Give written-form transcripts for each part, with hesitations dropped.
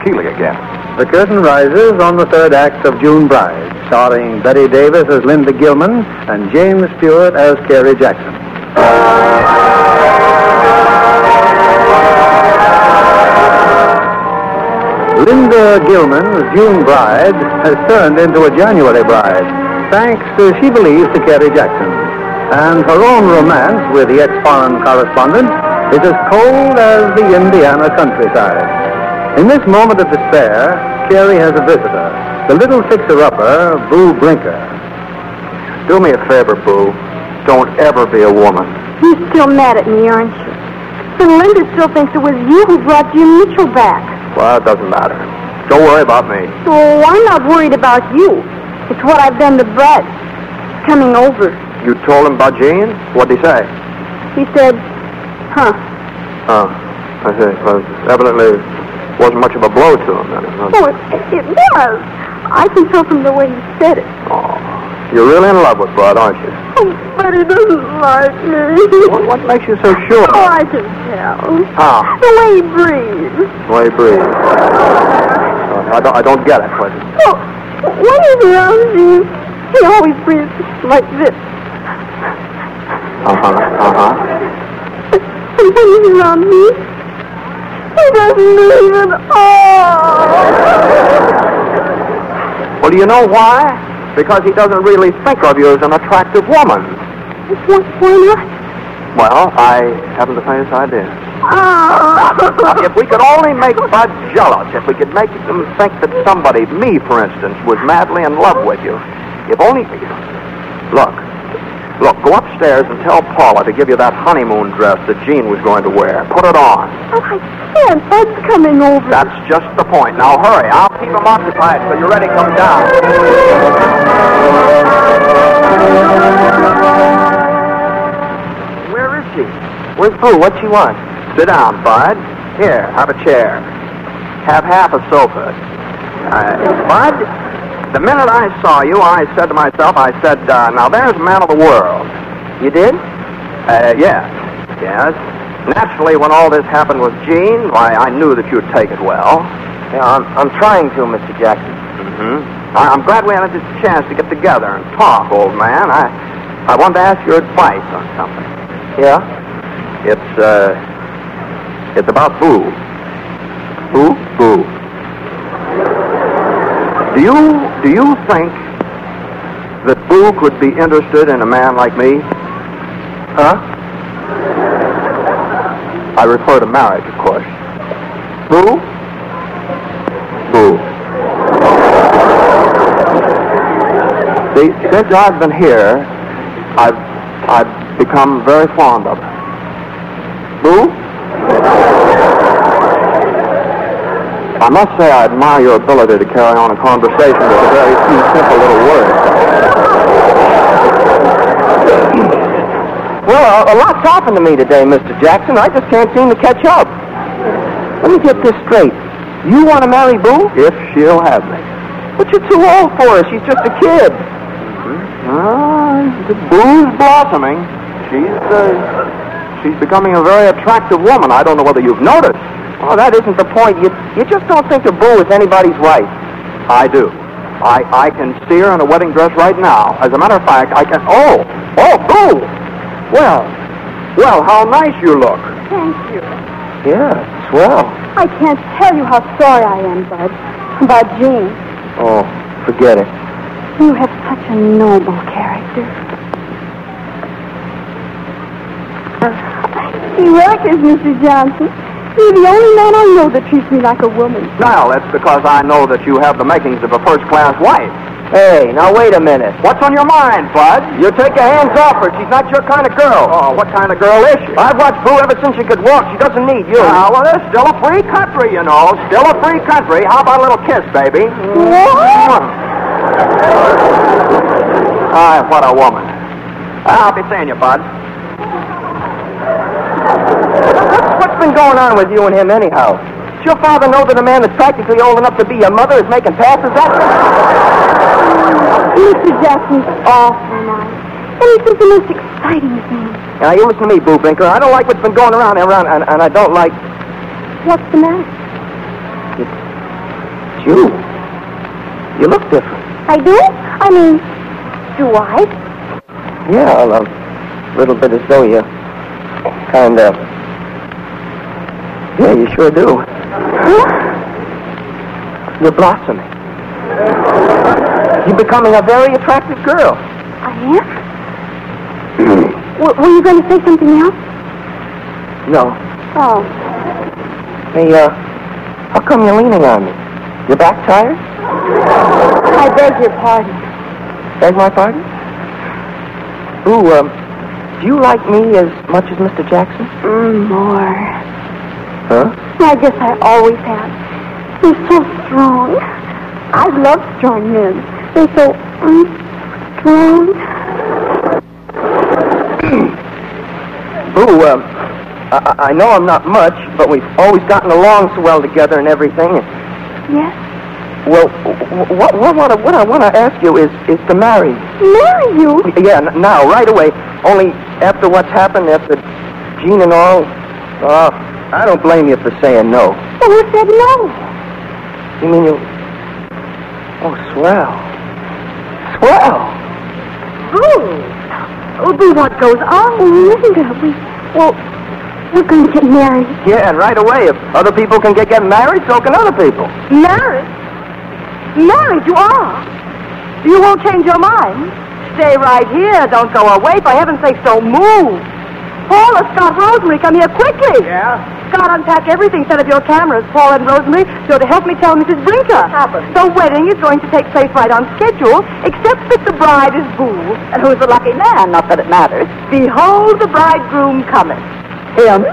Keeley again. The curtain rises on the third act of June Bride, starring Betty Davis as Linda Gilman and James Stewart as Carrie Jackson. Linda Gilman's June Bride has turned into a January bride, thanks, she believes, to Carrie Jackson. And her own romance with the ex-foreign correspondent is as cold as the Indiana countryside. In this moment of despair, Carrie has a visitor, the little fixer-upper, Boo Brinker. Do me a favor, Boo. Don't ever be a woman. You're still mad at me, aren't you? But Linda still thinks it was you who brought Jim Mitchell back. Well, it doesn't matter. Don't worry about me. Oh, I'm not worried about you. It's what I've done to Bud. Coming over. You told him about Jean? What'd he say? He said, huh. Oh, I see. Well, evidently wasn't much of a blow to him then. Oh, it was. I can tell from the way he said it. Oh, you're really in love with Bud, aren't you? Oh, but he doesn't like me. What makes you so sure? Oh, I can tell. How? The way he breathes. The way he breathes. I don't get it, Quentin. Oh, when he's around me, he always breathes like this. And when he's around me, he doesn't breathe at all. Well, do you know why? Because he doesn't really think of you as an attractive woman. Why not? Well, I haven't the faintest idea. Oh. If we could only make Bud jealous, if we could make him think that somebody, me for instance, was madly in love with you, if only... Look, go upstairs and tell Paula to give you that honeymoon dress that Jean was going to wear. Put it on. Oh, I can't. Bud's coming over. That's just the point. Now hurry. I'll keep him occupied till you're ready to come down. Where is she? Where's Boo? What she want? Sit down, Bud. Here, have a chair. Have half a sofa. Bud, the minute I saw you, I said to myself, now there's a man of the world. You did? Yes. Naturally, when all this happened with Jean, why, I knew that you'd take it well. Yeah, I'm trying to, Mr. Jackson. Mm-hmm. I'm glad we had a chance to get together and talk, old man. I wanted to ask your advice on something. Yeah? It's about Boo. Boo. Do you think that Boo could be interested in a man like me? Huh? I refer to marriage, of course. Boo? See, since I've been here, I've become very fond of her. Boo? I must say I admire your ability to carry on a conversation with a very few simple little words. Well, a lot's happened to me today, Mr. Jackson. I just can't seem to catch up. Let me get this straight. You want to marry Boo? If she'll have me. But you're too old for her. She's just a kid. The Boo's blossoming. She's becoming a very attractive woman. I don't know whether you've noticed. Oh, that isn't the point. You just don't think of Boo as anybody's wife. I do. I can see her in a wedding dress right now. As a matter of fact, I can... Oh, Boo! Well, how nice you look. Thank you. Yeah, swell. I can't tell you how sorry I am, Bud, about Jean. Oh, forget it. You have such a noble character. You reckons, Mr. Johnson? You're the only man I know that treats me like a woman. Well, that's because I know that you have the makings of a first-class wife. Hey, now wait a minute. What's on your mind, Bud? You take your hands off her. She's not your kind of girl. Oh, what kind of girl is she? I've watched Boo ever since she could walk. She doesn't need you. Well, it's still a free country, you know. Still a free country. How about a little kiss, baby? What? What a woman. I'll be seeing you, Bud. What's been going on with you and him anyhow? Does your father know that a man that's practically old enough to be your mother is making passes at you? Mr. Jackson's awful nice. And he thinks the most exciting thing. Now, you listen to me, Boo Brinker. I don't like what's been going around, and I don't like... What's the matter? It's you. You look different. I do? I mean, do I? Yeah, a little bit as though you kind of... Yeah, you sure do. Huh? You're blossoming. You're becoming a very attractive girl. I am? Were you going to say something else? No. Oh. Hey, how come you're leaning on me? Your back tired? I beg your pardon. Beg my pardon? Ooh, do you like me as much as Mr. Jackson? More. Huh? I guess I always have. They're so strong. I love strong men. They're so strong. Ooh, I know I'm not much, but we've always gotten along so well together and everything. Yes? Well, what I want to ask you is to marry. Marry you? Yeah, now, right away. Only after what's happened, after Gene and all, I don't blame you for saying no. Well, who said no? You mean you... Oh, swell. Swell! Oh, but what goes on? Linda, we're going to get married. Yeah, and right away. If other people can get married, so can other people. Married? Married, you are? You won't change your mind? Stay right here. Don't go away. For heaven's sake, don't move. Paula, Scott, Rosemary, come here quickly. Yeah? Scott, unpack everything. Set up your cameras. Paula and Rosemary, you're to help me tell Mrs. Brinker. What happened? The wedding is going to take place right on schedule, except that the bride is Boo. And who's the lucky man? Not that it matters. Behold the bridegroom cometh. Him?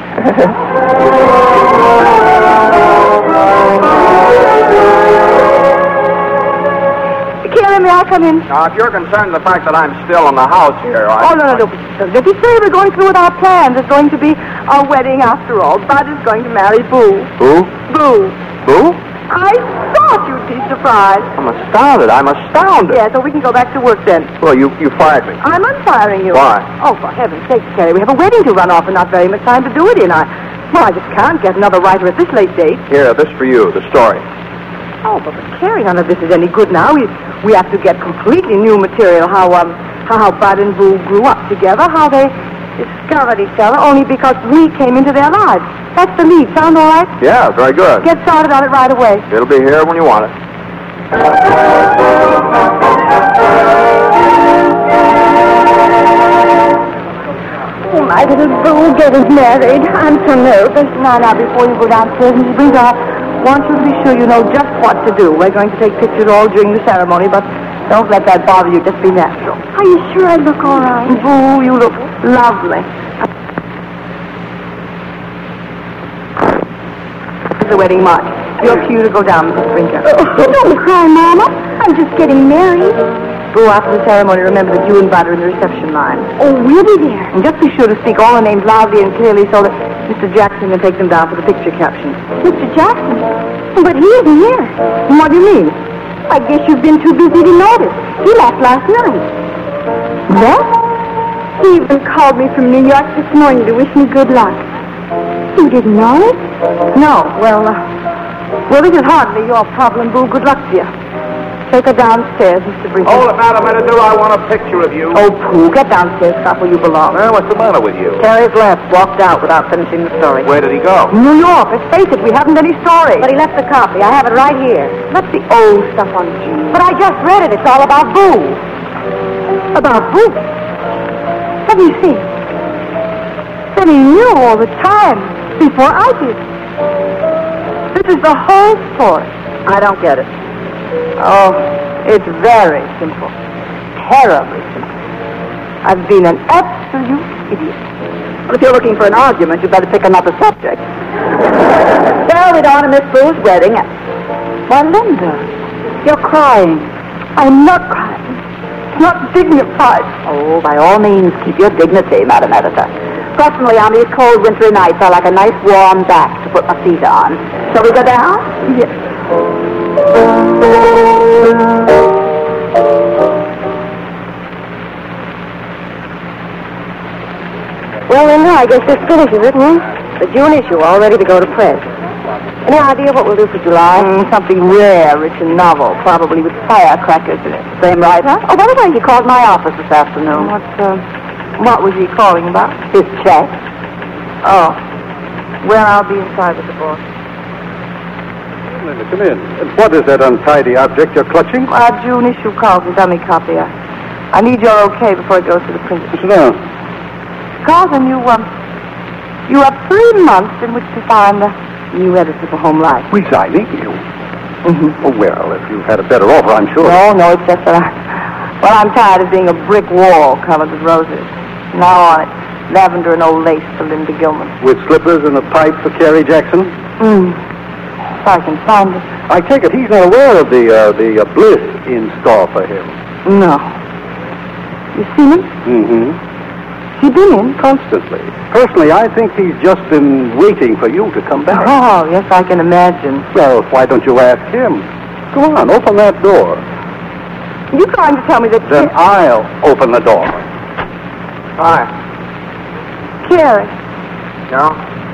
Carrie, may I come in? Now, if you're concerned with the fact that I'm still in the house here, Oh, no. Don't be silly. We're going through with our plans. It's going to be a wedding after all. Bud is going to marry Boo. Who? Boo. Who? I thought you'd be surprised. I'm astounded. I'm astounded. Yeah, so we can go back to work then. Well, you fired me. I'm unfiring you. Why? Oh, for heaven's sake, Carrie, we have a wedding to run off and not very much time to do it in. I just can't get another writer at this late date. Here, this for you, the story. Oh, but Carrie, none of this is any good now. We have to get completely new material. How Bud and Boo grew up together, how they discovered each other only because we came into their lives. That's the lead. Sound all right? Yeah, very good. Get started on it right away. It'll be here when you want it. Oh, my little Boo getting married. I'm so nervous. Now, before you go downstairs, Mrs. Brinker, I want you to be sure you know just what to do. We're going to take pictures all during the ceremony, but don't let that bother you. Just be natural. Are you sure I look all right? Boo, you look lovely. The wedding march. Your cue to go down, Mrs. Brinker. Don't cry, Mama. I'm just getting married. Boo, after the ceremony, remember that you and Bud are in the reception line. Oh, we'll be there. And just be sure to speak all the names loudly and clearly so that Mr. Jackson can take them down for the picture caption. Mr. Jackson? But he isn't here. What do you mean? I guess you've been too busy to notice. He left last night. What? He even called me from New York this morning to wish me good luck. You didn't know it? No. Well, this is hardly your problem, Boo. Good luck to you. Take her downstairs, Mr. Brinker. Hold it, Madam Editor. I want a picture of you. Oh, Pooh, get downstairs, Scott, where you belong. Well, what's the matter with you? Carrie's left, walked out without finishing the story. Where did he go? New York. Let's face it, we haven't any story. But he left the copy. I have it right here. That's the old stuff on Gene. But I just read it. It's all about Boo. About Boo? Let me see. Then he knew all the time before I did. This is the whole story. I don't get it. Oh, it's very simple. Terribly simple. I've been an absolute idiot. Well, if you're looking for an argument, you better pick another subject. Well, we don't want to miss Boo's wedding. Why, Linda, you're crying. I'm not crying. It's not dignified. Oh, by all means, keep your dignity, Madam Editor. Personally, on these cold wintry nights, I like a nice warm back to put my feet on. Shall we go down? Yes. Well, Linda, I guess this finishes it, huh? The June issue, all ready to go to press. Any idea what we'll do for July? Something rare, rich and novel, probably with firecrackers in it. Same writer? Oh, by the way, he called my office this afternoon. What was he calling about? His check. Oh. Well, I'll be inside with the boss. Come in. What is that untidy object you're clutching? June issue Carlton, dummy copy. I need your okay before it goes to the printer. Sit down. Carlton, you have 3 months in which to find the new editor for Home Life. Resigning you? Mm-hmm. Oh, well, if you've had a better offer, I'm sure. No, it's just that I'm tired of being a brick wall covered with roses. Now on it, lavender and old lace for Linda Gilman. With slippers and a pipe for Carrie Jackson? If I can find it. I take it he's not aware of the bliss in store for him. No. You seen him? Mm-hmm. He been in? Constantly. Personally, I think he's just been waiting for you to come back. Oh, yes, I can imagine. Well, why don't you ask him? Go on, open that door. You trying to tell me that... Then I'll open the door. Hi. Carrie. No?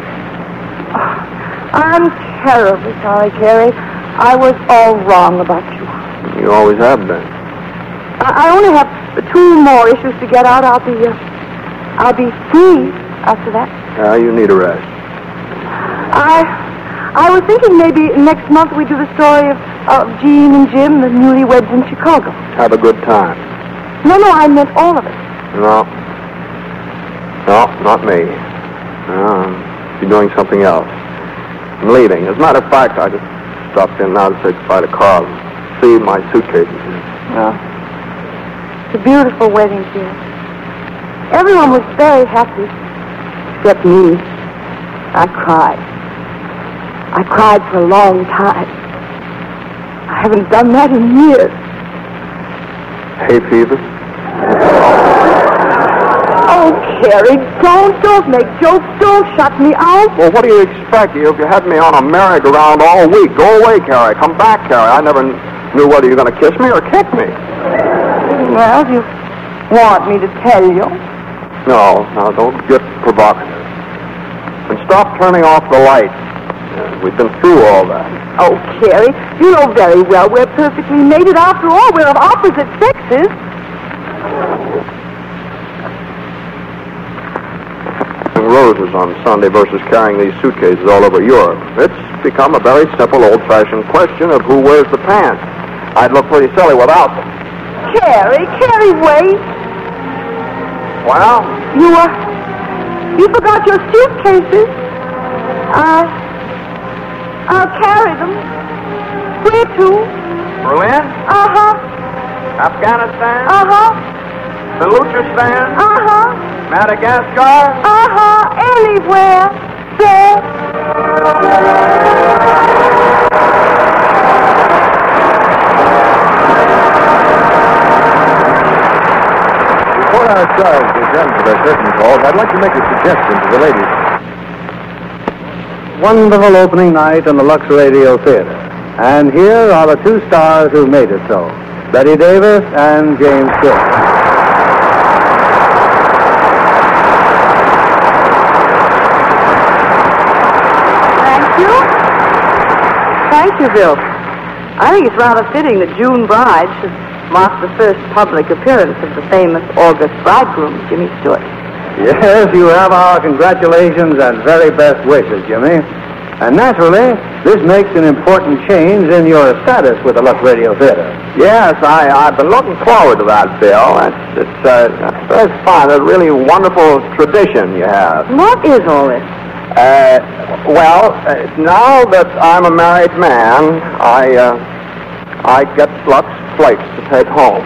I'm terribly sorry, Carrie. I was all wrong about you. You always have been. I only have 2 more issues to get out. I'll be free after that. You need a rest. I was thinking maybe next month we do the story of Jean and Jim, the newlyweds in Chicago. Have a good time. No, I meant all of it. No, not me. You're doing something else. I'm leaving. As a matter of fact, I just stopped in now to say goodbye to Carl. See my suitcases. Oh. It's a beautiful wedding, Jim. Everyone was very happy, except me. I cried. I cried for a long time. I haven't done that in years. Hay fever? Oh, Carrie, don't make jokes. Don't shut me out. Well, what do you expect? You had me on a merry-go-round all week. Go away, Carrie. Come back, Carrie. I never knew whether you were going to kiss me or kick me. Well, you want me to tell you? No, don't get provocative. And stop turning off the lights. We've been through all that. Oh, Carrie, you know very well we're perfectly mated. After all, we're of opposite sexes. Roses on Sunday versus carrying these suitcases all over Europe. It's become a very simple, old-fashioned question of who wears the pants. I'd look pretty silly without them. Carrie, wait. Well? You forgot your suitcases. I'll carry them. Where to? Berlin? Uh-huh. Afghanistan? Uh-huh. Baluchistan? Uh-huh. Madagascar? Uh-huh. Anywhere, sir. Before our stars return for their curtain calls, I'd like to make a suggestion to the ladies. Wonderful opening night in the Lux Radio Theater. And here are the 2 stars who made it so. Betty Davis and James Stewart. Thank you, Bill. I think it's rather fitting that June Bride should mark the first public appearance of the famous August bridegroom, Jimmy Stewart. Yes, you have our congratulations and very best wishes, Jimmy. And naturally, this makes an important change in your status with the Lux Radio Theater. Yes, I've been looking forward to that, Bill. It's fun. A really wonderful tradition you have. What is all this? Now that I'm a married man, I get Lux Flakes to take home.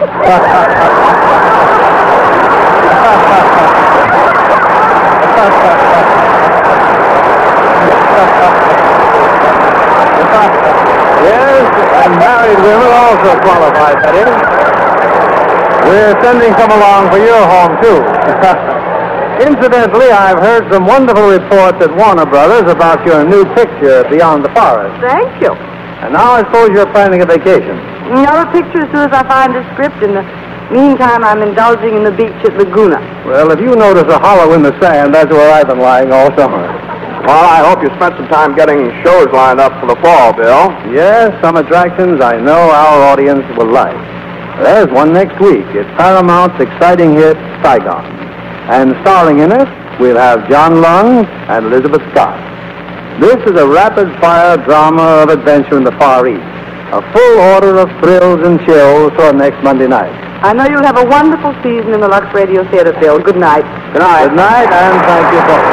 Yes, and married women also qualify, Betty. We're sending some along for your home, too. Incidentally, I've heard some wonderful reports at Warner Brothers about your new picture, Beyond the Forest. Thank you. And now I suppose you're planning a vacation. Another picture as soon as I find a script. In the meantime, I'm indulging in the beach at Laguna. Well, if you notice a hollow in the sand, that's where I've been lying all summer. Well, I hope you spent some time getting shows lined up for the fall, Bill. Yes, some attractions I know our audience will like. There's one next week. It's Paramount's exciting hit, Saigon. And starring in it, we'll have John Lund and Elizabeth Scott. This is a rapid-fire drama of adventure in the Far East. A full order of thrills and chills for next Monday night. I know you'll have a wonderful season in the Lux Radio Theater, Bill. Good night. Good night. Good night, and thank you both.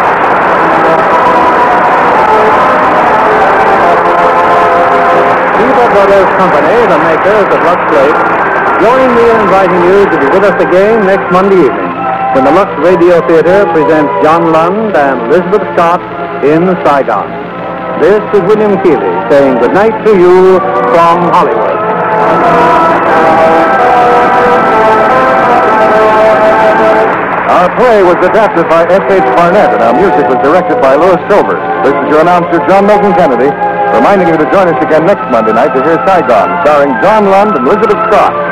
Eva Brothers Company, the makers of Lux Flakes, join me in inviting you to be with us again next Monday evening when the Lux Radio Theater presents John Lund and Elizabeth Scott in Saigon. This is William Keeley saying good night to you from Hollywood. Our play was adapted by F.H. Barnett, and our music was directed by Louis Silvers. This is your announcer, John Milton Kennedy, reminding you to join us again next Monday night to hear Saigon, starring John Lund and Elizabeth Scott.